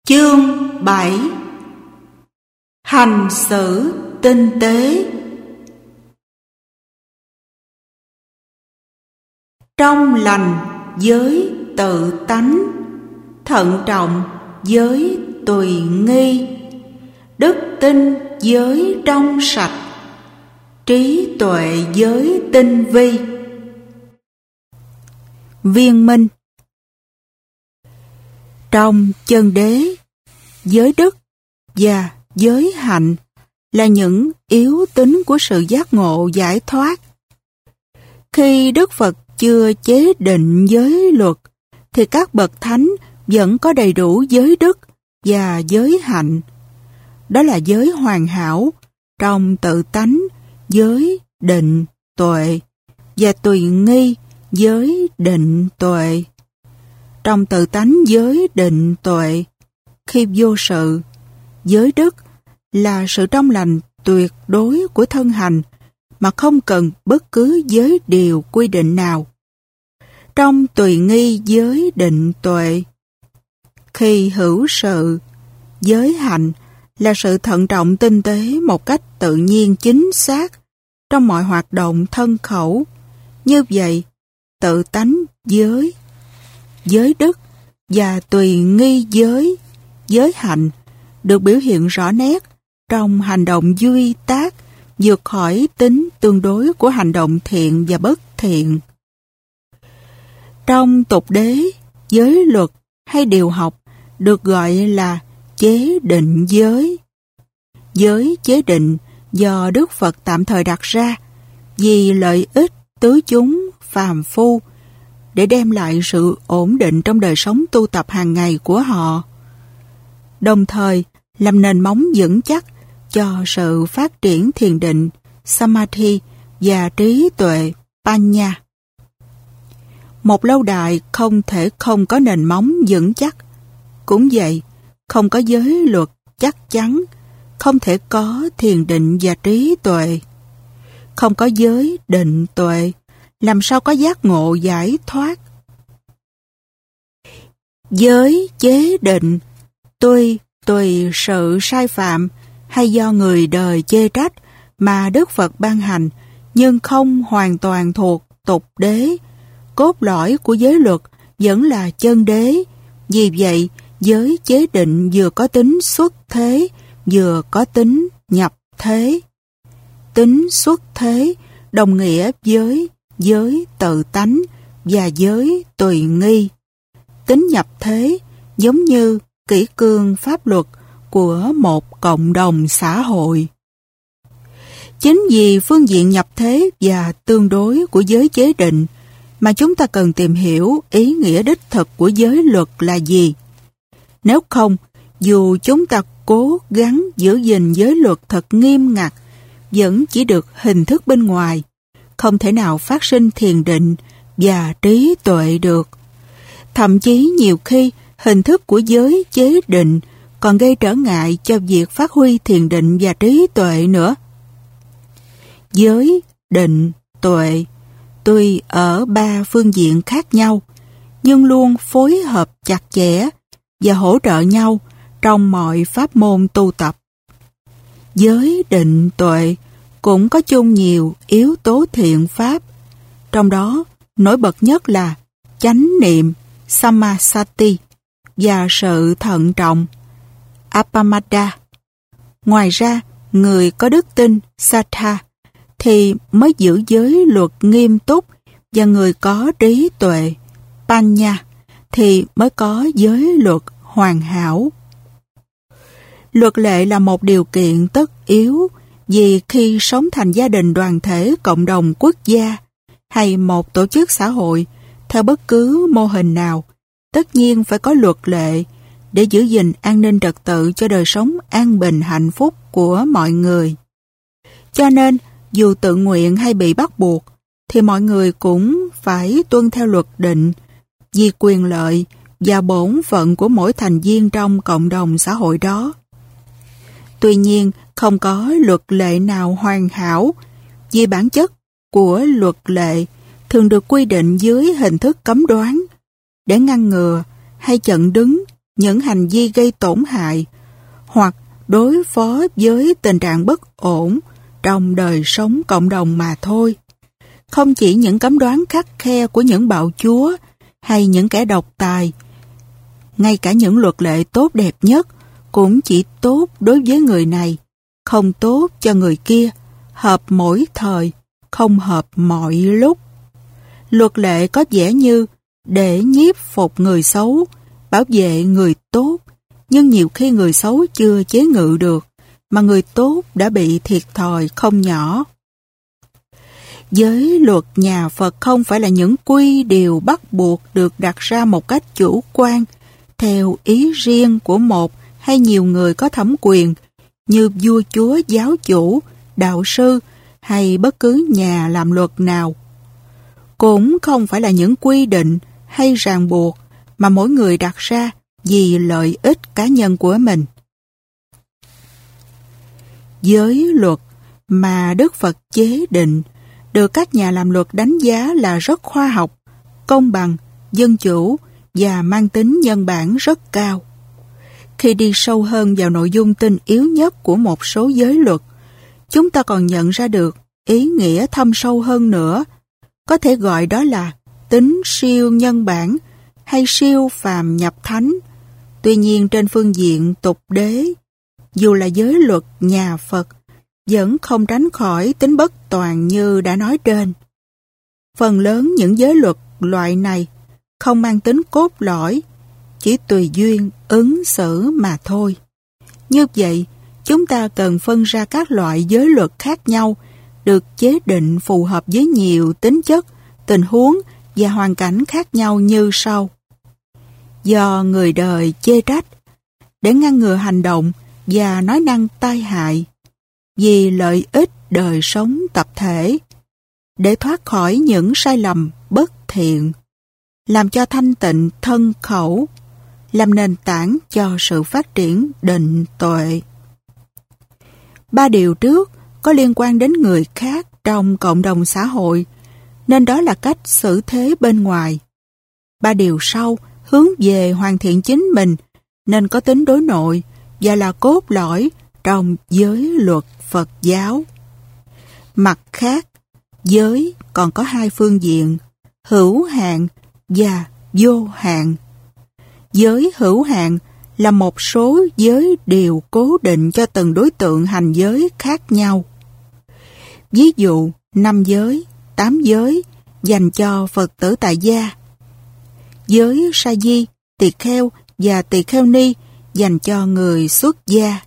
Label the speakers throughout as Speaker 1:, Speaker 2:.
Speaker 1: Chương 7. Hành xử tinh tế. Trong lành với tự tánh, thận trọng với tùy nghi, đức tin với trong sạch, trí tuệ với tinh vi. Viên minh. Trong chân đế, giới đức và giới hạnh là những yếu tính của sự giác ngộ giải thoát. Khi Đức Phật chưa chế định giới luật, thì các bậc thánh vẫn có đầy đủ giới đức và giới hạnh. Đó là giới hoàn hảo trong tự tánh, giới định tuệ, và tùy nghi giới định tuệ. Trong tự tánh giới định tuệ, khi vô sự, giới đức là sự trong lành tuyệt đối của thân hành mà không cần bất cứ giới điều quy định nào. Trong tùy nghi giới định tuệ, khi hữu sự, giới hạnh là sự thận trọng tinh tế một cách tự nhiên chính xác trong mọi hoạt động thân khẩu. Như vậy, tự tánh giới, giới đức và tùy nghi giới hạnh được biểu hiện rõ nét trong hành động duy tác, vượt khỏi tính tương đối của hành động thiện và bất thiện. Trong tục đế, giới luật hay điều học được gọi là chế định giới. Giới chế định do Đức Phật tạm thời đặt ra vì lợi ích tứ chúng phàm phu, để đem lại sự ổn định trong đời sống tu tập hàng ngày của họ, đồng thời làm nền móng vững chắc cho sự phát triển thiền định, samadhi và trí tuệ, panya. Một lâu đài không thể không có nền móng vững chắc. Cũng vậy, không có giới luật chắc chắn, không thể có thiền định và trí tuệ. Không có giới định tuệ, làm sao có giác ngộ giải thoát? Giới chế định tuy tùy sự sai phạm hay do người đời chê trách mà Đức Phật ban hành, nhưng không hoàn toàn thuộc tục đế. Cốt lõi của giới luật vẫn là chân đế. Vì vậy, giới chế định vừa có tính xuất thế, vừa có tính nhập thế. Tính xuất thế đồng nghĩa với giới tự tánh và giới tùy nghi. Tính nhập thế giống như kỷ cương pháp luật của một cộng đồng xã hội. Chính vì phương diện nhập thế và tương đối của giới chế định mà chúng ta cần tìm hiểu ý nghĩa đích thực của giới luật là gì. Nếu không, dù chúng ta cố gắng giữ gìn giới luật thật nghiêm ngặt, vẫn chỉ được hình thức bên ngoài, không thể nào phát sinh thiền định và trí tuệ được. Thậm chí nhiều khi hình thức của giới chế định còn gây trở ngại cho việc phát huy thiền định và trí tuệ nữa. Giới định tuệ tuy ở ba phương diện khác nhau, nhưng luôn phối hợp chặt chẽ và hỗ trợ nhau trong mọi pháp môn tu tập. Giới định tuệ cũng có chung nhiều yếu tố thiện pháp, trong đó nổi bật nhất là chánh niệm, samasati, và sự thận trọng, appamada. Ngoài ra, người có đức tin, sattha, thì mới giữ giới luật nghiêm túc, và người có trí tuệ, panya, thì mới có giới luật hoàn hảo. Luật lệ là một điều kiện tất yếu, vì khi sống thành gia đình, đoàn thể, cộng đồng, quốc gia hay một tổ chức xã hội theo bất cứ mô hình nào, tất nhiên phải có luật lệ để giữ gìn an ninh trật tự cho đời sống an bình hạnh phúc của mọi người. Cho nên, dù tự nguyện hay bị bắt buộc, thì mọi người cũng phải tuân theo luật định vì quyền lợi và bổn phận của mỗi thành viên trong cộng đồng xã hội đó. Tuy nhiên, không có luật lệ nào hoàn hảo, vì bản chất của luật lệ thường được quy định dưới hình thức cấm đoán để ngăn ngừa hay chặn đứng những hành vi gây tổn hại hoặc đối phó với tình trạng bất ổn trong đời sống cộng đồng mà thôi. Không chỉ những cấm đoán khắt khe của những bạo chúa hay những kẻ độc tài, ngay cả những luật lệ tốt đẹp nhất cũng chỉ tốt đối với người này, không tốt cho người kia, hợp mỗi thời, không hợp mọi lúc. Luật lệ có vẻ như để nhiếp phục người xấu, bảo vệ người tốt, nhưng nhiều khi người xấu chưa chế ngự được, mà người tốt đã bị thiệt thòi không nhỏ. Giới luật nhà Phật không phải là những quy điều bắt buộc được đặt ra một cách chủ quan, theo ý riêng của một hay nhiều người có thẩm quyền, như vua chúa, giáo chủ, đạo sư hay bất cứ nhà làm luật nào. Cũng không phải là những quy định hay ràng buộc mà mỗi người đặt ra vì lợi ích cá nhân của mình. Giới luật mà Đức Phật chế định được các nhà làm luật đánh giá là rất khoa học, công bằng, dân chủ và mang tính nhân bản rất cao. Khi đi sâu hơn vào nội dung tinh yếu nhất của một số giới luật, chúng ta còn nhận ra được ý nghĩa thâm sâu hơn nữa, có thể gọi đó là tính siêu nhân bản hay siêu phàm nhập thánh. Tuy nhiên trên phương diện tục đế, dù là giới luật nhà Phật, vẫn không tránh khỏi tính bất toàn như đã nói trên. Phần lớn những giới luật loại này không mang tính cốt lõi, chỉ tùy duyên ứng xử mà thôi. Như vậy, chúng ta cần phân ra các loại giới luật khác nhau, được chế định phù hợp với nhiều tính chất, tình huống và hoàn cảnh khác nhau như sau. Do người đời chê trách, để ngăn ngừa hành động và nói năng tai hại, vì lợi ích đời sống tập thể, để thoát khỏi những sai lầm bất thiện, làm cho thanh tịnh thân khẩu, làm nền tảng cho sự phát triển định tuệ. 3 điều trước có liên quan đến người khác trong cộng đồng xã hội, nên đó là cách xử thế bên ngoài. 3 điều sau hướng về hoàn thiện chính mình, nên có tính đối nội và là cốt lõi trong giới luật Phật giáo. Mặt khác, giới còn có 2 phương diện, hữu hạn và vô hạn. Giới hữu hạn là một số giới điều cố định cho từng đối tượng hành giới khác nhau. Ví dụ, 5 giới, 8 giới dành cho Phật tử tại gia. Giới sa di, tỳ kheo và tỳ kheo ni dành cho người xuất gia.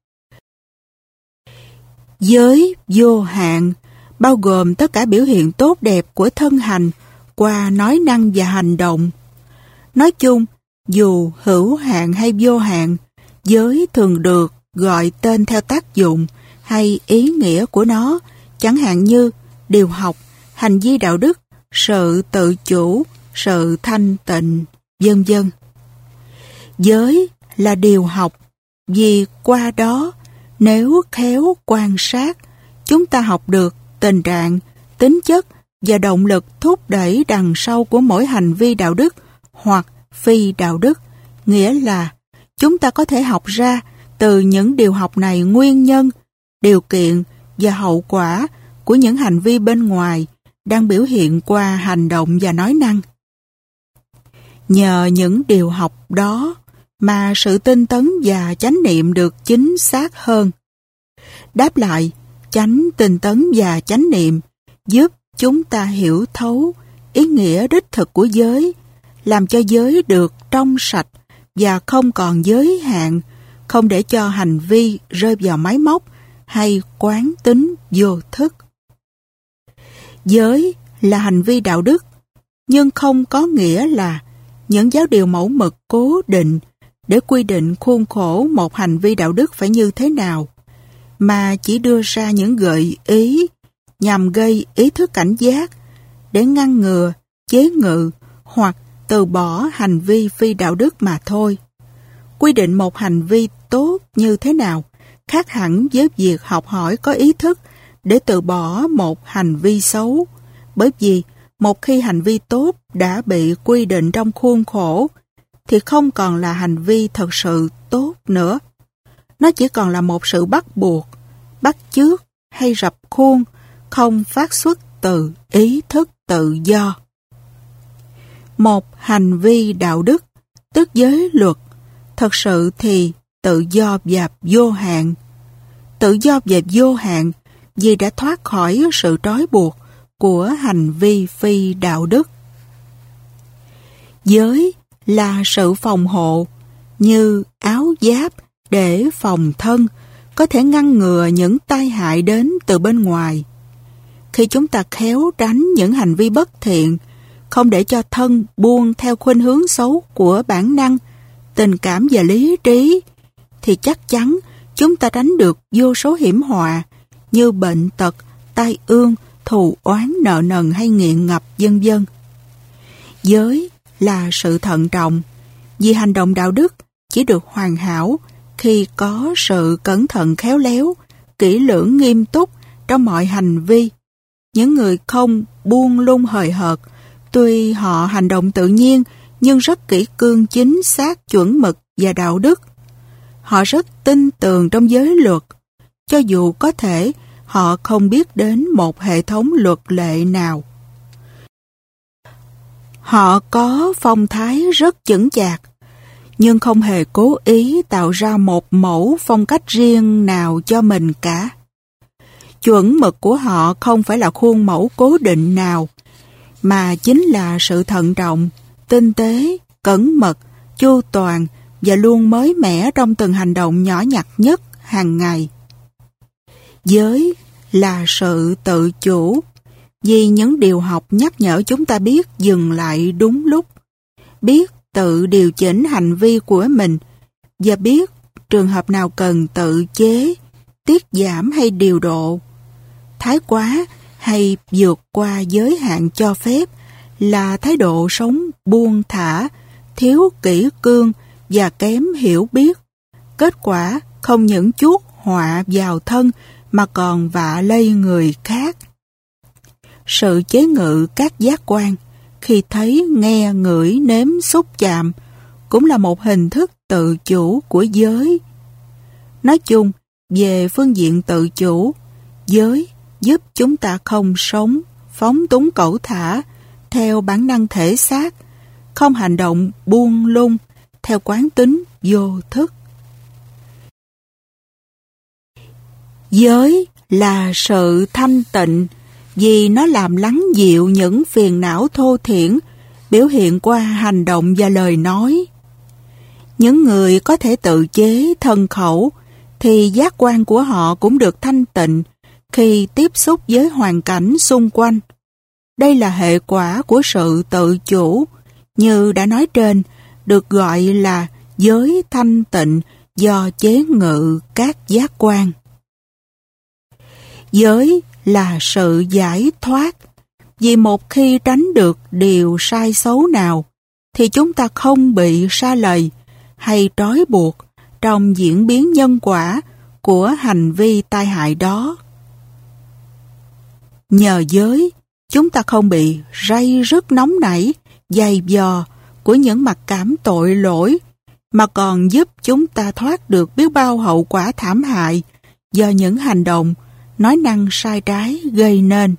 Speaker 1: Giới vô hạn bao gồm tất cả biểu hiện tốt đẹp của thân hành qua nói năng và hành động. Nói chung, dù hữu hạn hay vô hạn, giới thường được gọi tên theo tác dụng hay ý nghĩa của nó, chẳng hạn như điều học, hành vi đạo đức, sự tự chủ, sự thanh tịnh, vân vân. Giới là điều học, vì qua đó, nếu khéo quan sát, chúng ta học được tình trạng, tính chất và động lực thúc đẩy đằng sau của mỗi hành vi đạo đức hoặc phi đạo đức, nghĩa là chúng ta có thể học ra từ những điều học này nguyên nhân, điều kiện và hậu quả của những hành vi bên ngoài đang biểu hiện qua hành động và nói năng. Nhờ những điều học đó mà sự tinh tấn và chánh niệm được chính xác hơn. Đáp lại, chánh tinh tấn và chánh niệm giúp chúng ta hiểu thấu ý nghĩa đích thực của giới, làm cho giới được trong sạch và không còn giới hạn, không để cho hành vi rơi vào máy móc hay quán tính vô thức. Giới là hành vi đạo đức, nhưng không có nghĩa là những giáo điều mẫu mực cố định để quy định khuôn khổ một hành vi đạo đức phải như thế nào, mà chỉ đưa ra những gợi ý nhằm gây ý thức cảnh giác để ngăn ngừa, chế ngự hoặc từ bỏ hành vi phi đạo đức mà thôi. Quy định một hành vi tốt như thế nào khác hẳn với việc học hỏi có ý thức để từ bỏ một hành vi xấu, bởi vì một khi hành vi tốt đã bị quy định trong khuôn khổ thì không còn là hành vi thật sự tốt nữa. Nó chỉ còn là một sự bắt buộc, bắt chước hay rập khuôn, không phát xuất từ ý thức tự do. Một hành vi đạo đức, tức giới luật, thật sự thì tự do và vô hạn. Tự do và vô hạn vì đã thoát khỏi sự trói buộc của hành vi phi đạo đức. Giới là sự phòng hộ, như áo giáp để phòng thân, có thể ngăn ngừa những tai hại đến từ bên ngoài. Khi chúng ta khéo tránh những hành vi bất thiện, không để cho thân buông theo khuynh hướng xấu của bản năng, tình cảm và lý trí, thì chắc chắn chúng ta tránh được vô số hiểm họa như bệnh tật, tai ương, thù oán, nợ nần hay nghiện ngập, vân vân. Giới là sự thận trọng, vì hành động đạo đức chỉ được hoàn hảo khi có sự cẩn thận khéo léo, kỹ lưỡng nghiêm túc trong mọi hành vi. Những người không buông lung hời hợt, tuy họ hành động tự nhiên nhưng rất kỹ cương, chính xác, chuẩn mực và đạo đức. Họ rất tin tưởng trong giới luật, cho dù có thể họ không biết đến một hệ thống luật lệ nào. Họ có phong thái rất chững chạc, nhưng không hề cố ý tạo ra một mẫu phong cách riêng nào cho mình cả. Chuẩn mực của họ không phải là khuôn mẫu cố định nào, mà chính là sự thận trọng, tinh tế, cẩn mật, chu toàn và luôn mới mẻ trong từng hành động nhỏ nhặt nhất hàng ngày. Giới là sự tự chủ, vì những điều học nhắc nhở chúng ta biết dừng lại đúng lúc, biết tự điều chỉnh hành vi của mình và biết trường hợp nào cần tự chế, tiết giảm hay điều độ. Thái quá hay vượt qua giới hạn cho phép là thái độ sống buông thả, thiếu kỷ cương và kém hiểu biết. Kết quả không những chuốc họa vào thân mà còn vạ lây người khác. Sự chế ngự các giác quan khi thấy, nghe, ngửi, nếm, xúc chạm cũng là một hình thức tự chủ của giới. Nói chung, về phương diện tự chủ, giới giúp chúng ta không sống phóng túng cẩu thả theo bản năng thể xác, không hành động buông lung theo quán tính vô thức. Giới là sự thanh tịnh, vì nó làm lắng dịu những phiền não thô thiển biểu hiện qua hành động và lời nói. Những người có thể tự chế thân khẩu thì giác quan của họ cũng được thanh tịnh khi tiếp xúc với hoàn cảnh xung quanh. Đây là hệ quả của sự tự chủ, như đã nói trên, được gọi là giới thanh tịnh do chế ngự các giác quan. Giới là sự giải thoát, vì một khi tránh được điều sai xấu nào, thì chúng ta không bị sa lầy hay trói buộc trong diễn biến nhân quả của hành vi tai hại đó. Nhờ giới, chúng ta không bị ray rứt nóng nảy, dày vò của những mặc cảm tội lỗi, mà còn giúp chúng ta thoát được biết bao hậu quả thảm hại do những hành động, nói năng sai trái gây nên.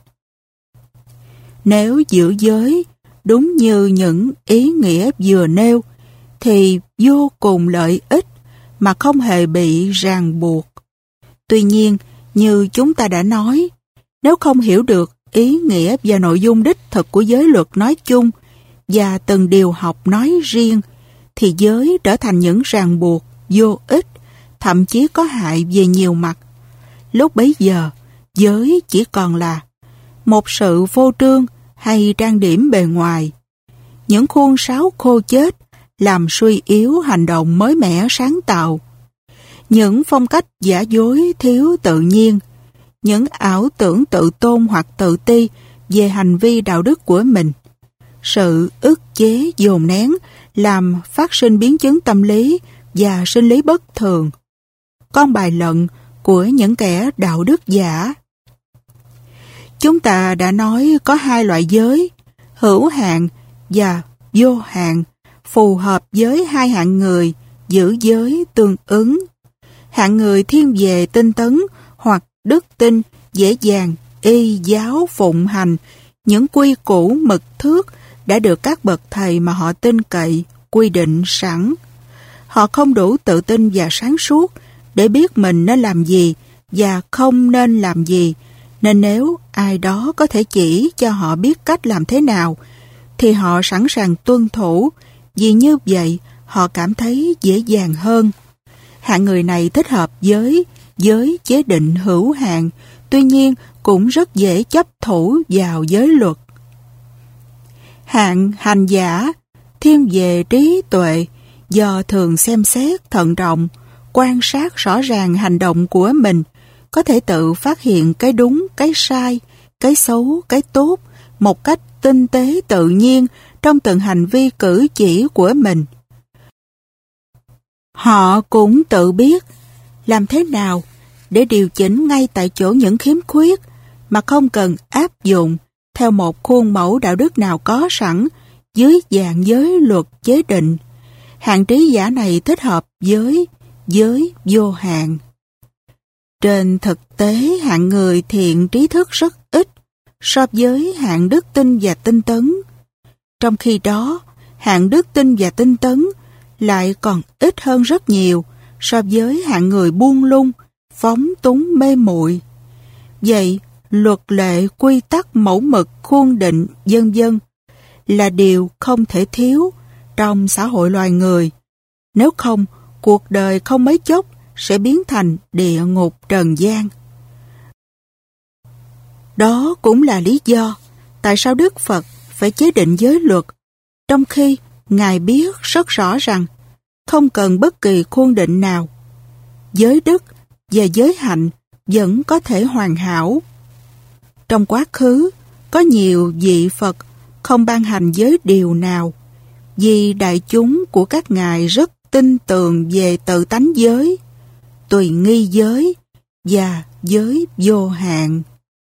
Speaker 1: Nếu giữ giới đúng như những ý nghĩa vừa nêu, thì vô cùng lợi ích mà không hề bị ràng buộc. Tuy nhiên, như chúng ta đã nói, nếu không hiểu được ý nghĩa và nội dung đích thực của giới luật nói chung và từng điều học nói riêng, thì giới trở thành những ràng buộc vô ích, thậm chí có hại về nhiều mặt. Lúc bấy giờ, giới chỉ còn là một sự phô trương hay trang điểm bề ngoài, những khuôn sáo khô chết làm suy yếu hành động mới mẻ sáng tạo, những phong cách giả dối thiếu tự nhiên, những ảo tưởng tự tôn hoặc tự ti về hành vi đạo đức của mình, sự ức chế dồn nén làm phát sinh biến chứng tâm lý và sinh lý bất thường, con bài lận của những kẻ đạo đức giả. Chúng ta đã nói có hai loại giới, hữu hạn và vô hạn, phù hợp với hai hạng người giữ giới tương ứng. Hạng người thiên về tinh tấn hoặc đức tin dễ dàng y giáo phụng hành những quy củ mực thước đã được các bậc thầy mà họ tin cậy quy định sẵn. Họ không đủ tự tin và sáng suốt để biết mình nên làm gì và không nên làm gì, nên nếu ai đó có thể chỉ cho họ biết cách làm thế nào, thì họ sẵn sàng tuân thủ, vì như vậy họ cảm thấy dễ dàng hơn. Hạng người này thích hợp với giới chế định hữu hạn, tuy nhiên cũng rất dễ chấp thủ vào giới luật. Hạng hành giả thiên về trí tuệ, do thường xem xét thận trọng, quan sát rõ ràng hành động của mình, có thể tự phát hiện cái đúng, cái sai, cái xấu, cái tốt một cách tinh tế tự nhiên trong từng hành vi cử chỉ của mình. Họ cũng tự biết làm thế nào để điều chỉnh ngay tại chỗ những khiếm khuyết mà không cần áp dụng theo một khuôn mẫu đạo đức nào có sẵn dưới dạng giới luật chế định. Hạng trí giả này thích hợp với giới vô hạn. Trên thực tế, hạng người thiện trí thức rất ít so với hạng đức tin và tinh tấn. Trong khi đó, hạng đức tin và tinh tấn lại còn ít hơn rất nhiều so với hạng người buông lung, phóng túng mê muội. Vậy, luật lệ, quy tắc, mẫu mực, khuôn định, vân vân là điều không thể thiếu trong xã hội loài người. Nếu không, cuộc đời không mấy chốc sẽ biến thành địa ngục trần gian. Đó cũng là lý do tại sao Đức Phật phải chế định giới luật, trong khi Ngài biết rất rõ rằng không cần bất kỳ khuôn định nào. Giới đức và giới hạnh vẫn có thể hoàn hảo. Trong quá khứ, có nhiều vị Phật không ban hành giới điều nào, vì đại chúng của các ngài rất tin tưởng về tự tánh giới, tùy nghi giới và giới vô hạn.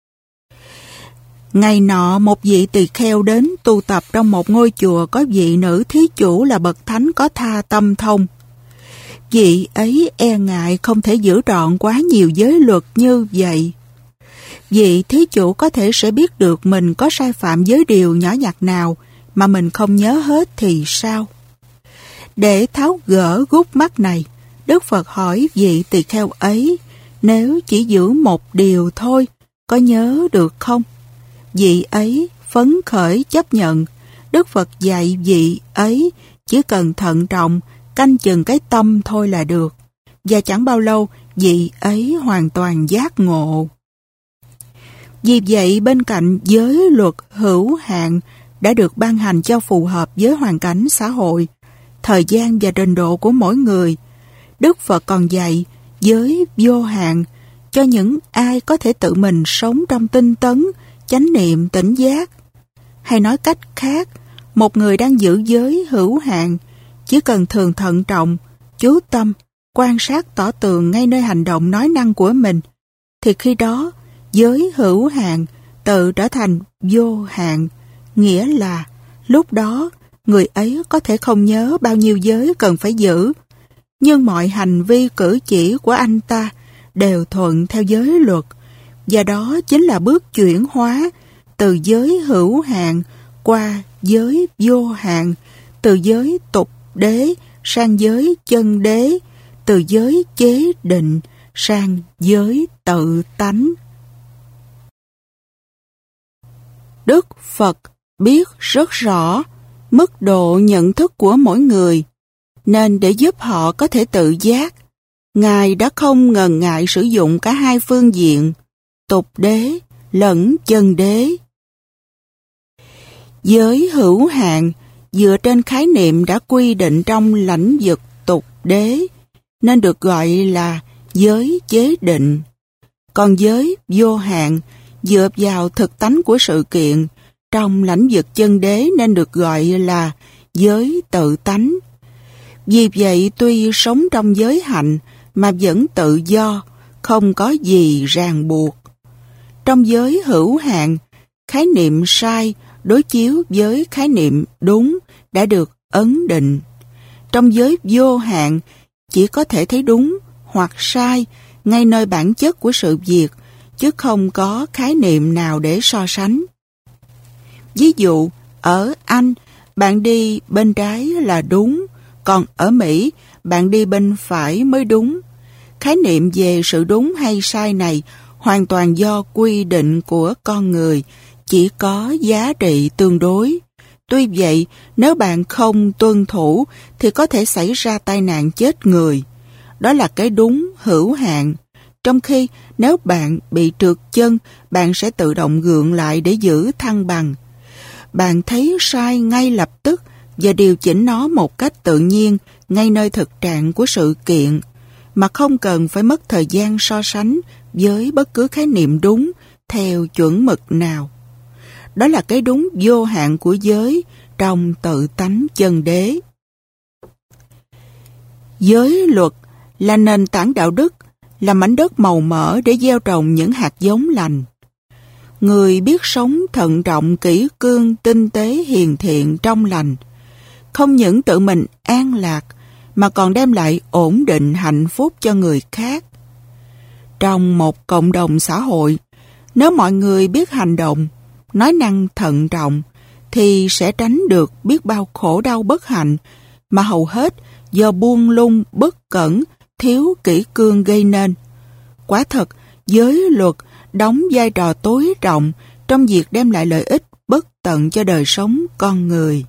Speaker 1: Ngày nọ, một vị tỳ kheo đến tu tập trong một ngôi chùa có vị nữ thí chủ là bậc thánh có tha tâm thông. Vị ấy e ngại không thể giữ trọn quá nhiều giới luật như vậy. Vị thí chủ có thể sẽ biết được mình có sai phạm giới điều nhỏ nhặt nào mà mình không nhớ hết thì sao? Để tháo gỡ gút mắt này, Đức Phật hỏi vị tỳ kheo ấy, nếu chỉ giữ một điều thôi, có nhớ được không? Vị ấy phấn khởi chấp nhận. Đức Phật dạy vị ấy chỉ cần thận trọng, canh chừng cái tâm thôi là được. Và chẳng bao lâu, vị ấy hoàn toàn giác ngộ. Vì vậy, bên cạnh giới luật hữu hạn đã được ban hành cho phù hợp với hoàn cảnh xã hội, thời gian và trình độ của mỗi người, Đức Phật còn dạy giới vô hạn cho những ai có thể tự mình sống trong tinh tấn, chánh niệm, tỉnh giác. Hay nói cách khác, một người đang giữ giới hữu hạn chỉ cần thường thận trọng, chú tâm, quan sát tỏ tường ngay nơi hành động nói năng của mình, thì khi đó giới hữu hạn tự trở thành vô hạn, nghĩa là lúc đó người ấy có thể không nhớ bao nhiêu giới cần phải giữ, nhưng mọi hành vi cử chỉ của anh ta đều thuận theo giới luật, và đó chính là bước chuyển hóa từ giới hữu hạn qua giới vô hạn, từ giới tục đế sang giới chân đế, từ giới chế định sang giới tự tánh. Đức Phật biết rất rõ mức độ nhận thức của mỗi người, nên để giúp họ có thể tự giác, Ngài đã không ngần ngại sử dụng cả hai phương diện, tục đế lẫn chân đế. Giới hữu hạn dựa trên khái niệm đã quy định trong lãnh vực tục đế, nên được gọi là giới chế định. Còn giới vô hạn dựa vào thực tánh của sự kiện trong lãnh vực chân đế, nên được gọi là giới tự tánh. Vì vậy, tuy sống trong giới hạnh mà vẫn tự do, không có gì ràng buộc. Trong giới hữu hạn, khái niệm sai đối chiếu với khái niệm đúng đã được ấn định. Trong giới vô hạn, chỉ có thể thấy đúng hoặc sai ngay nơi bản chất của sự việc, chứ không có khái niệm nào để so sánh. Ví dụ, ở Anh, bạn đi bên trái là đúng, còn ở Mỹ, bạn đi bên phải mới đúng. Khái niệm về sự đúng hay sai này hoàn toàn do quy định của con người, chỉ có giá trị tương đối. Tuy vậy, nếu bạn không tuân thủ thì có thể xảy ra tai nạn chết người. Đó là cái đúng hữu hạn. Trong khi nếu bạn bị trượt chân, bạn sẽ tự động gượng lại để giữ thăng bằng. Bạn thấy sai ngay lập tức và điều chỉnh nó một cách tự nhiên ngay nơi thực trạng của sự kiện, mà không cần phải mất thời gian so sánh với bất cứ khái niệm đúng theo chuẩn mực nào. Đó là cái đúng vô hạn của giới trong tự tánh chân đế. Giới luật là nền tảng đạo đức, là mảnh đất màu mỡ để gieo trồng những hạt giống lành. Người biết sống thận trọng, kỹ cương, tinh tế, hiền thiện, trong lành, không những tự mình an lạc, mà còn đem lại ổn định hạnh phúc cho người khác. Trong một cộng đồng xã hội, nếu mọi người biết hành động, nói năng thận trọng, thì sẽ tránh được biết bao khổ đau bất hạnh mà hầu hết do buông lung, bất cẩn, thiếu kỷ cương gây nên. Quả thật, giới luật đóng vai trò tối trọng trong việc đem lại lợi ích bất tận cho đời sống con người.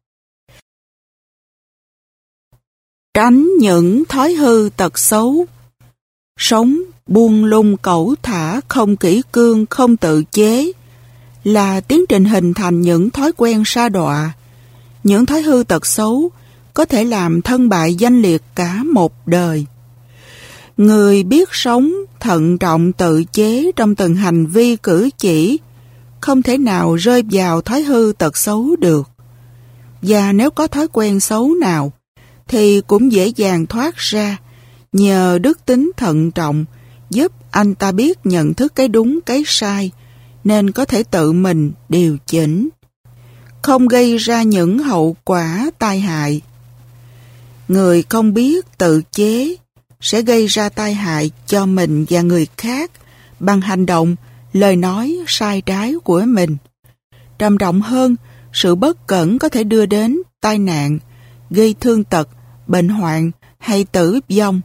Speaker 1: Tránh những thói hư tật xấu. Sống buông lung cẩu thả, không kỷ cương, không tự chế là tiến trình hình thành những thói quen sa đọa. Những thói hư tật xấu có thể làm thân bại danh liệt cả một đời. Người biết sống thận trọng tự chế trong từng hành vi cử chỉ không thể nào rơi vào thói hư tật xấu được. Và nếu có thói quen xấu nào thì cũng dễ dàng thoát ra nhờ đức tính thận trọng giúp anh ta biết nhận thức cái đúng cái sai, nên có thể tự mình điều chỉnh, không gây ra những hậu quả tai hại. Người không biết tự chế sẽ gây ra tai hại cho mình và người khác bằng hành động, lời nói sai trái của mình. Trầm trọng hơn, sự bất cẩn có thể đưa đến tai nạn, gây thương tật, bệnh hoạn hay tử vong.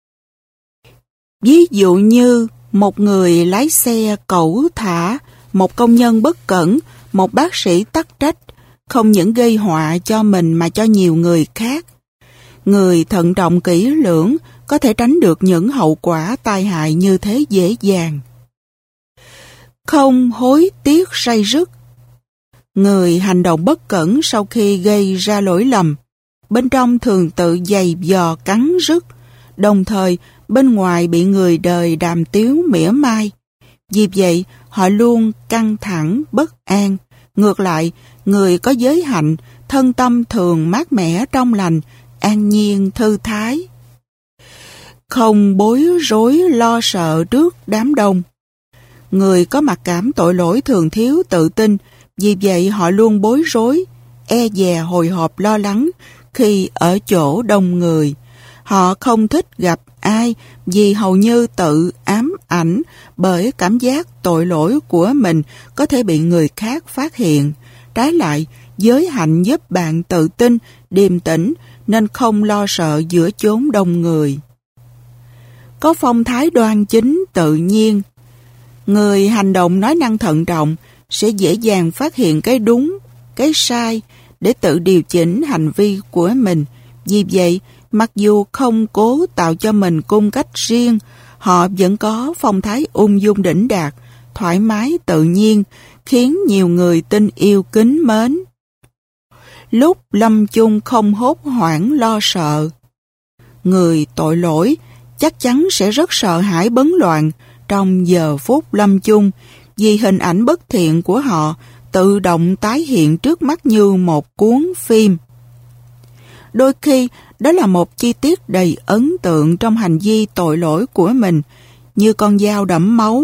Speaker 1: Ví dụ như một người lái xe cẩu thả, một công nhân bất cẩn, một bác sĩ tắc trách, không những gây họa cho mình mà cho nhiều người khác. Người thận trọng kỹ lưỡng có thể tránh được những hậu quả tai hại như thế dễ dàng. Không hối tiếc say rứt. Người hành động bất cẩn sau khi gây ra lỗi lầm, bên trong thường tự giày vò cắn rứt, đồng thời bên ngoài bị người đời đàm tiếu mỉa mai. Vì vậy, họ luôn căng thẳng, bất an. Ngược lại, người có giới hạnh, thân tâm thường mát mẻ trong lành, an nhiên thư thái. Không bối rối lo sợ trước đám đông. Người có mặc cảm tội lỗi thường thiếu tự tin, vì vậy họ luôn bối rối, e dè hồi hộp lo lắng khi ở chỗ đông người. Họ không thích gặp ai vì hầu như tự ám ảnh bởi cảm giác tội lỗi của mình có thể bị người khác phát hiện. Trái lại, giới hạnh giúp bạn tự tin, điềm tĩnh nên không lo sợ giữa chốn đông người. Có phong thái đoan chính tự nhiên. Người hành động nói năng thận trọng sẽ dễ dàng phát hiện cái đúng, cái sai để tự điều chỉnh hành vi của mình. Vì vậy, mặc dù không cố tạo cho mình cung cách riêng, họ vẫn có phong thái ung dung đỉnh đạt, thoải mái tự nhiên, khiến nhiều người tin yêu kính mến. Lúc lâm chung không hốt hoảng lo sợ. Người tội lỗi chắc chắn sẽ rất sợ hãi bấn loạn trong giờ phút lâm chung, vì hình ảnh bất thiện của họ tự động tái hiện trước mắt như một cuốn phim. Đôi khi, đó là một chi tiết đầy ấn tượng trong hành vi tội lỗi của mình, như con dao đẫm máu,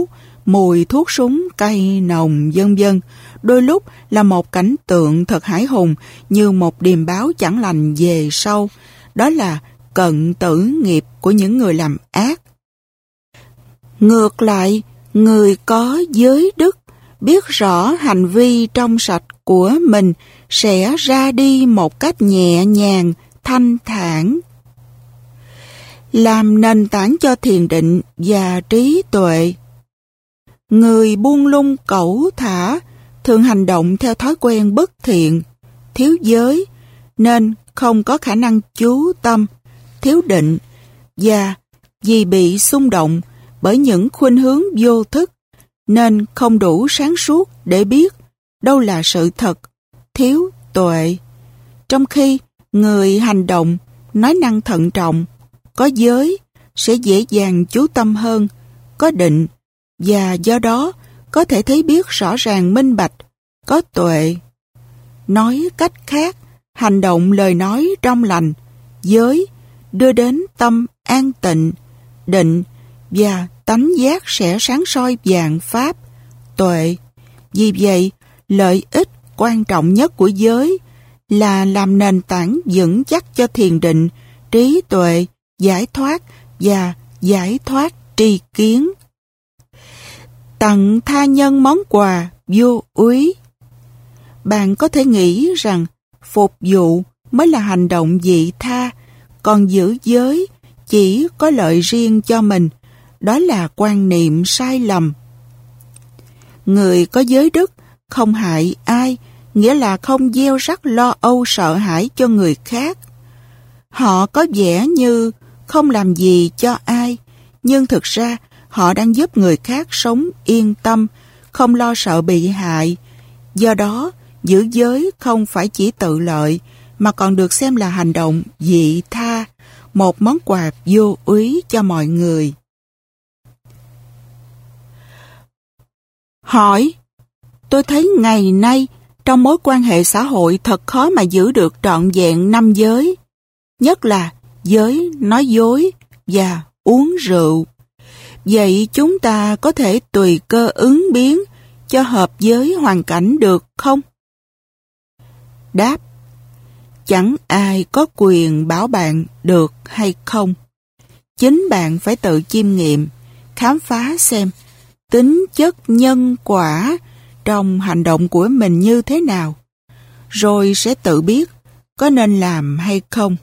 Speaker 1: mùi thuốc súng cay nồng vân vân. Đôi lúc là một cảnh tượng thật hãi hùng như một điềm báo chẳng lành về sau. Đó là cận tử nghiệp của những người làm ác. Ngược lại, người có giới đức, biết rõ hành vi trong sạch của mình sẽ ra đi một cách nhẹ nhàng, thanh thản. Làm nền tảng cho thiền định và trí tuệ. Người buông lung cẩu thả, thường hành động theo thói quen bất thiện, thiếu giới, nên không có khả năng chú tâm, thiếu định, và vì bị xung động bởi những khuynh hướng vô thức, nên không đủ sáng suốt để biết đâu là sự thật, thiếu tuệ. Trong khi người hành động, nói năng thận trọng, có giới, sẽ dễ dàng chú tâm hơn, có định, và do đó có thể thấy biết rõ ràng minh bạch, có tuệ. Nói cách khác, hành động lời nói trong lành, giới, đưa đến tâm an tịnh, định, và tánh giác sẽ sáng soi vạn pháp, tuệ. Vì vậy, lợi ích quan trọng nhất của giới là làm nền tảng vững chắc cho thiền định, trí tuệ, giải thoát và giải thoát tri kiến. Tặng tha nhân món quà vô úy. Bạn có thể nghĩ rằng phục vụ mới là hành động vị tha, còn giữ giới chỉ có lợi riêng cho mình. Đó là quan niệm sai lầm. Người có giới đức không hại ai, nghĩa là không gieo rắc lo âu sợ hãi cho người khác. Họ có vẻ như không làm gì cho ai, nhưng thực ra họ đang giúp người khác sống yên tâm, không lo sợ bị hại. Do đó, giữ giới không phải chỉ tự lợi, mà còn được xem là hành động vị tha, một món quà vô úy cho mọi người. Hỏi: tôi thấy ngày nay trong mối quan hệ xã hội thật khó mà giữ được trọn vẹn 5 giới, nhất là giới nói dối và uống rượu. Vậy chúng ta có thể tùy cơ ứng biến cho hợp với hoàn cảnh được không? Đáp: chẳng ai có quyền bảo bạn được hay không. Chính bạn phải tự chiêm nghiệm, khám phá xem tính chất nhân quả trong hành động của mình như thế nào, rồi sẽ tự biết có nên làm hay không.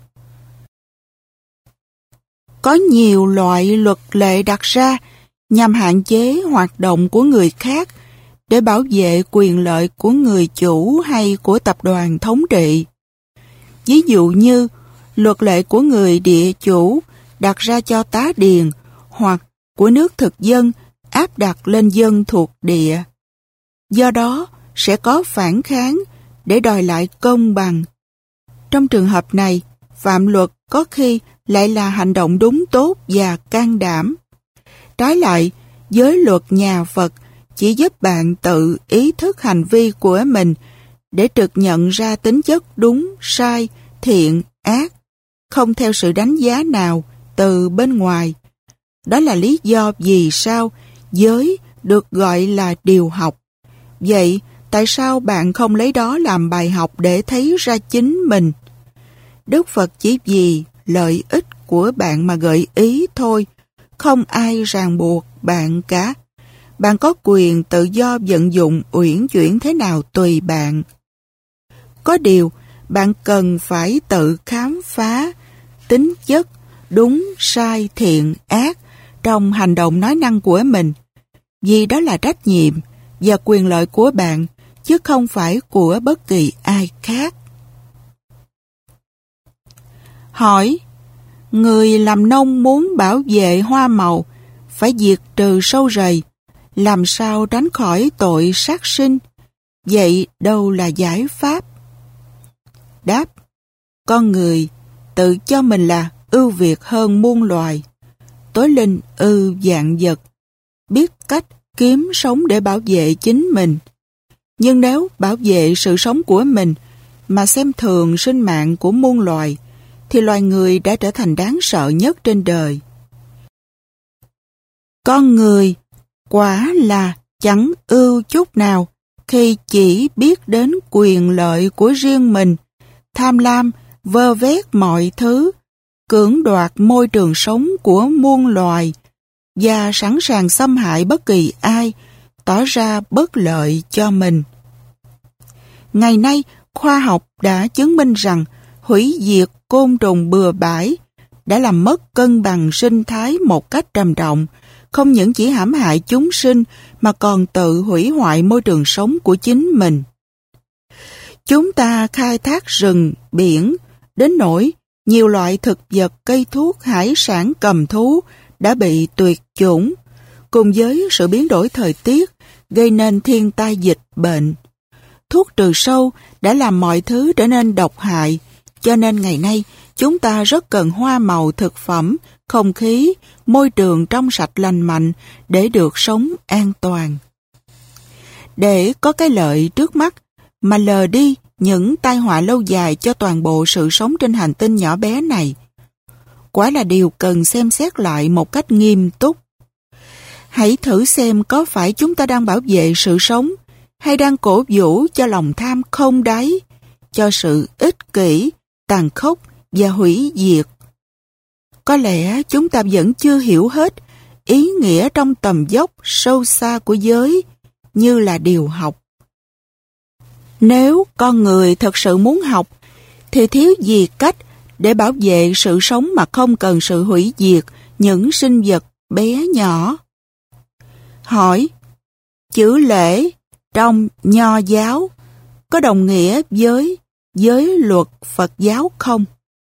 Speaker 1: Có nhiều loại luật lệ đặt ra nhằm hạn chế hoạt động của người khác để bảo vệ quyền lợi của người chủ hay của tập đoàn thống trị. Ví dụ như luật lệ của người địa chủ đặt ra cho tá điền hoặc của nước thực dân áp đặt lên dân thuộc địa. Do đó sẽ có phản kháng để đòi lại công bằng. Trong trường hợp này, phạm luật có khi lại là hành động đúng tốt và can đảm. Trái lại, giới luật nhà Phật chỉ giúp bạn tự ý thức hành vi của mình để trực nhận ra tính chất đúng, sai, thiện, ác, không theo sự đánh giá nào từ bên ngoài. Đó là lý do vì sao giới được gọi là điều học. Vậy, tại sao bạn không lấy đó làm bài học để thấy ra chính mình? Đức Phật chỉ vì lợi ích của bạn mà gợi ý thôi, không ai ràng buộc bạn cả. Bạn có quyền tự do vận dụng uyển chuyển thế nào tùy bạn. Có điều, bạn cần phải tự khám phá tính chất đúng, sai, thiện, ác trong hành động nói năng của mình, vì đó là trách nhiệm và quyền lợi của bạn, chứ không phải của bất kỳ ai khác. Hỏi: người làm nông muốn bảo vệ hoa màu, phải diệt trừ sâu rầy, làm sao tránh khỏi tội sát sinh? Vậy đâu là giải pháp? Đáp: con người tự cho mình là ưu việt hơn muôn loài, tối linh ưu vạn vật, biết cách kiếm sống để bảo vệ chính mình. Nhưng nếu bảo vệ sự sống của mình mà xem thường sinh mạng của muôn loài, thì loài người đã trở thành đáng sợ nhất trên đời. Con người Quả là chẳng ưu chút nào khi chỉ biết đến quyền lợi của riêng mình, tham lam, vơ vét mọi thứ, cưỡng đoạt môi trường sống của muôn loài và sẵn sàng xâm hại bất kỳ ai, tỏ ra bất lợi cho mình. Ngày nay, khoa học đã chứng minh rằng hủy diệt côn trùng bừa bãi đã làm mất cân bằng sinh thái một cách trầm trọng, không những chỉ hãm hại chúng sinh mà còn tự hủy hoại môi trường sống của chính mình. Chúng ta khai thác rừng, biển, đến nỗi nhiều loại thực vật, cây thuốc, hải sản, cầm thú đã bị tuyệt chủng, cùng với sự biến đổi thời tiết gây nên thiên tai dịch bệnh. Thuốc trừ sâu đã làm mọi thứ trở nên độc hại, cho nên ngày nay chúng ta rất cần hoa màu, thực phẩm, không khí, môi trường trong sạch lành mạnh để được sống an toàn. Để có cái lợi trước mắt mà lờ đi những tai họa lâu dài cho toàn bộ sự sống trên hành tinh nhỏ bé này, quả là điều cần xem xét lại một cách nghiêm túc. Hãy thử xem có phải chúng ta đang bảo vệ sự sống hay đang cổ vũ cho lòng tham không đáy, cho sự ích kỷ, tàn khốc và hủy diệt. Có lẽ chúng ta vẫn chưa hiểu hết ý nghĩa trong tầm dốc sâu xa của giới như là điều học. Nếu con người thật sự muốn học, thì thiếu gì cách để bảo vệ sự sống mà không cần sự hủy diệt những sinh vật bé nhỏ. Hỏi, chữ lễ trong Nho giáo có đồng nghĩa với giới luật Phật giáo không?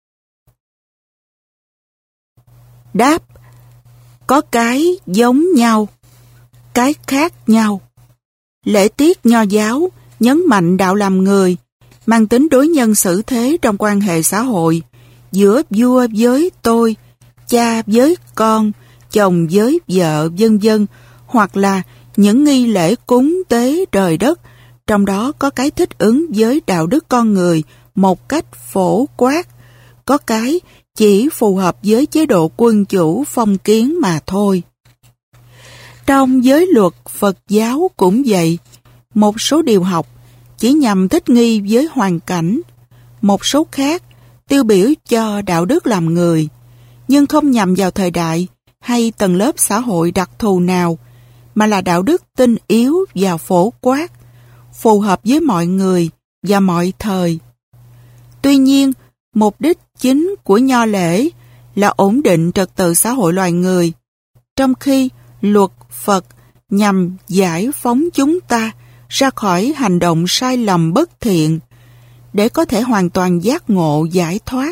Speaker 1: Đáp, có cái giống nhau, cái khác nhau. Lễ tiết Nho giáo nhấn mạnh đạo làm người, mang tính đối nhân xử thế trong quan hệ xã hội, giữa vua với tôi, cha với con, chồng với vợ, vân vân, hoặc là những nghi lễ cúng tế trời đất, trong đó có cái thích ứng với đạo đức con người một cách phổ quát, có cái chỉ phù hợp với chế độ quân chủ phong kiến mà thôi. Trong giới luật Phật giáo cũng vậy, một số điều học chỉ nhằm thích nghi với hoàn cảnh, một số khác tiêu biểu cho đạo đức làm người, nhưng không nhằm vào thời đại hay tầng lớp xã hội đặc thù nào, mà là đạo đức tinh yếu và phổ quát, phù hợp với mọi người và mọi thời. Tuy nhiên, mục đích chính của nho lễ là ổn định trật tự xã hội loài người, trong khi luật Phật nhằm giải phóng chúng ta ra khỏi hành động sai lầm bất thiện để có thể hoàn toàn giác ngộ giải thoát.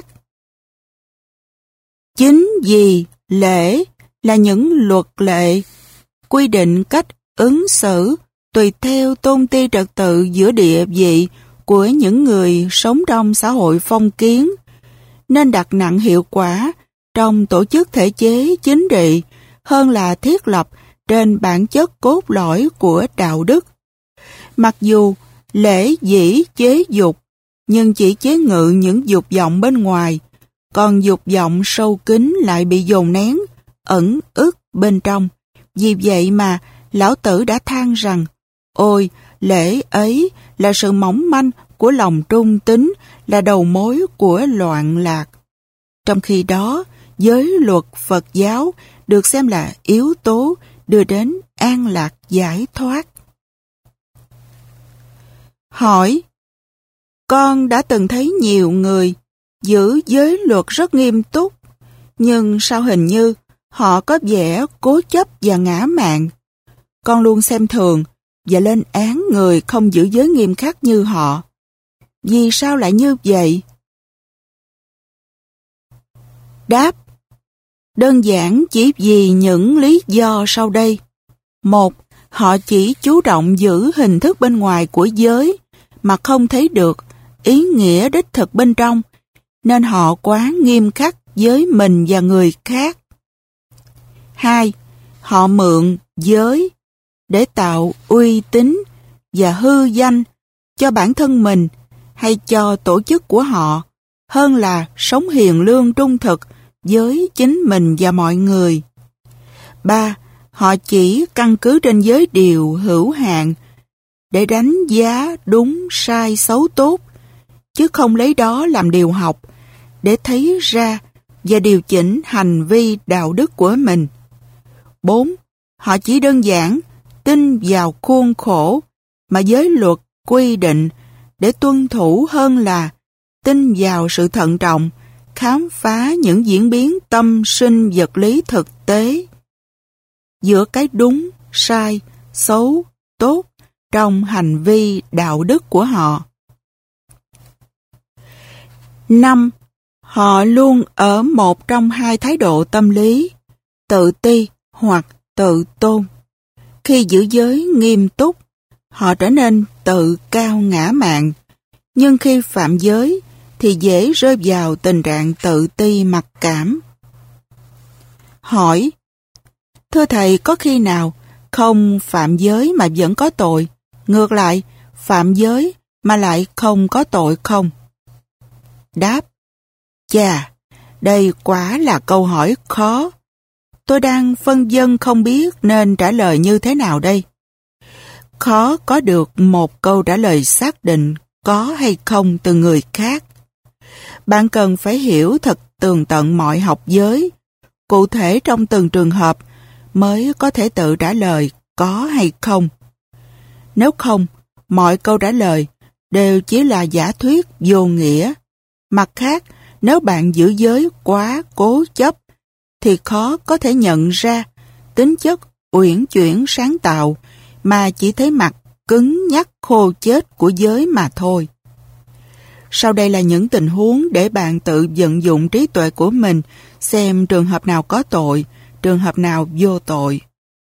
Speaker 1: Chính vì lễ là những luật lệ quy định cách ứng xử tùy theo tôn ti trật tự giữa địa vị của những người sống trong xã hội phong kiến, nên đặt nặng hiệu quả trong tổ chức thể chế chính trị hơn là thiết lập trên bản chất cốt lõi của đạo đức. Mặc dù lễ dĩ chế dục, nhưng chỉ chế ngự những dục vọng bên ngoài, còn dục vọng sâu kín lại bị dồn nén, ẩn ức bên trong. Vì vậy mà Lão Tử đã than rằng, ôi, lễ ấy là sự mỏng manh của lòng trung tín, là đầu mối của loạn lạc. Trong khi đó, giới luật Phật giáo được xem là yếu tố đưa đến an lạc giải thoát. Hỏi, con đã từng thấy nhiều người giữ giới luật rất nghiêm túc, nhưng sao hình như họ có vẻ cố chấp và ngã mạn. Con luôn xem thường và lên án người không giữ giới nghiêm khắc như họ. Vì sao lại như vậy? Đáp, đơn giản chỉ vì những lý do sau đây. Một, họ chỉ chú trọng giữ hình thức bên ngoài của giới mà không thấy được ý nghĩa đích thực bên trong, nên họ quá nghiêm khắc với mình và người khác. 2. Họ mượn giới để tạo uy tín và hư danh cho bản thân mình hay cho tổ chức của họ, hơn là sống hiền lương trung thực với chính mình và mọi người. 3. Họ chỉ căn cứ trên giới điều hữu hạn để đánh giá đúng sai xấu tốt, chứ không lấy đó làm điều học để thấy ra và điều chỉnh hành vi đạo đức của mình. 4. Họ chỉ đơn giản tin vào khuôn khổ mà giới luật quy định để tuân thủ hơn là tin vào sự thận trọng, khám phá những diễn biến tâm sinh vật lý thực tế giữa cái đúng, sai, xấu, tốt trong hành vi đạo đức của họ. 5. Họ luôn ở một trong hai thái độ tâm lý, tự ti hoặc tự tôn. Khi giữ giới nghiêm túc, họ trở nên tự cao ngã mạn, nhưng khi phạm giới thì dễ rơi vào tình trạng tự ti mặc cảm. Hỏi: thưa Thầy, có khi nào không phạm giới mà vẫn có tội, ngược lại phạm giới mà lại không có tội không? Đáp: chà, đây quả là câu hỏi khó. Tôi đang phân vân không biết nên trả lời như thế nào đây. Khó có được một câu trả lời xác định có hay không từ người khác. Bạn cần phải hiểu thật tường tận mọi học giới, cụ thể trong từng trường hợp mới có thể tự trả lời có hay không. Nếu không, mọi câu trả lời đều chỉ là giả thuyết vô nghĩa. Mặt khác, nếu bạn giữ giới quá cố chấp, thì khó có thể nhận ra tính chất uyển chuyển sáng tạo, mà chỉ thấy mặt cứng nhắc khô chết của giới mà thôi. Sau đây là những tình huống để bạn tự vận dụng trí tuệ của mình, xem trường hợp nào có tội, trường hợp nào vô tội.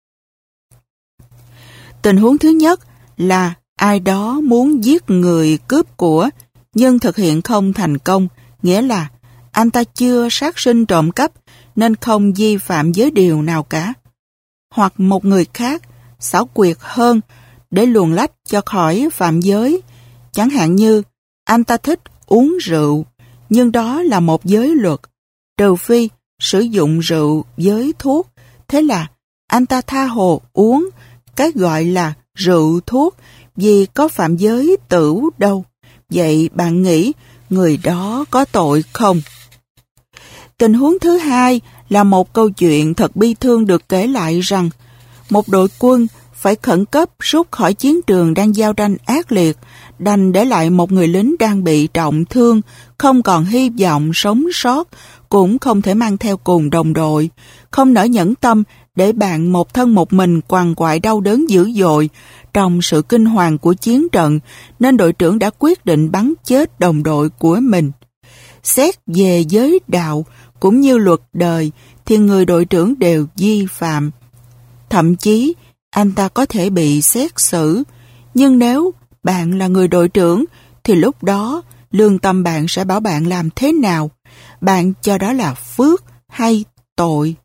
Speaker 1: Tình huống thứ nhất là ai đó muốn giết người cướp của, nhưng thực hiện không thành công, nghĩa là anh ta chưa sát sinh trộm cắp nên không vi phạm giới điều nào cả. Hoặc một người khác xảo quyệt hơn để luồn lách cho khỏi phạm giới, chẳng hạn như anh ta thích uống rượu, nhưng đó là một giới luật, trừ phi sử dụng rượu với thuốc, thế là anh ta tha hồ uống cái gọi là rượu thuốc vì có phạm giới tửu đâu. Vậy bạn nghĩ người đó có tội không? Tình huống thứ hai là một câu chuyện thật bi thương được kể lại rằng một đội quân phải khẩn cấp rút khỏi chiến trường đang giao tranh ác liệt, đành để lại một người lính đang bị trọng thương, không còn hy vọng sống sót, cũng không thể mang theo cùng đồng đội, không nỡ nhẫn tâm để bạn một thân một mình quằn quại đau đớn dữ dội trong sự kinh hoàng của chiến trận, nên đội trưởng đã quyết định bắn chết đồng đội của mình. Xét về giới đạo cũng như luật đời thì người đội trưởng đều vi phạm. Thậm chí anh ta có thể bị xét xử, nhưng nếu bạn là người đội trưởng thì lúc đó lương tâm bạn sẽ bảo bạn làm thế nào? Bạn cho đó là phước hay tội?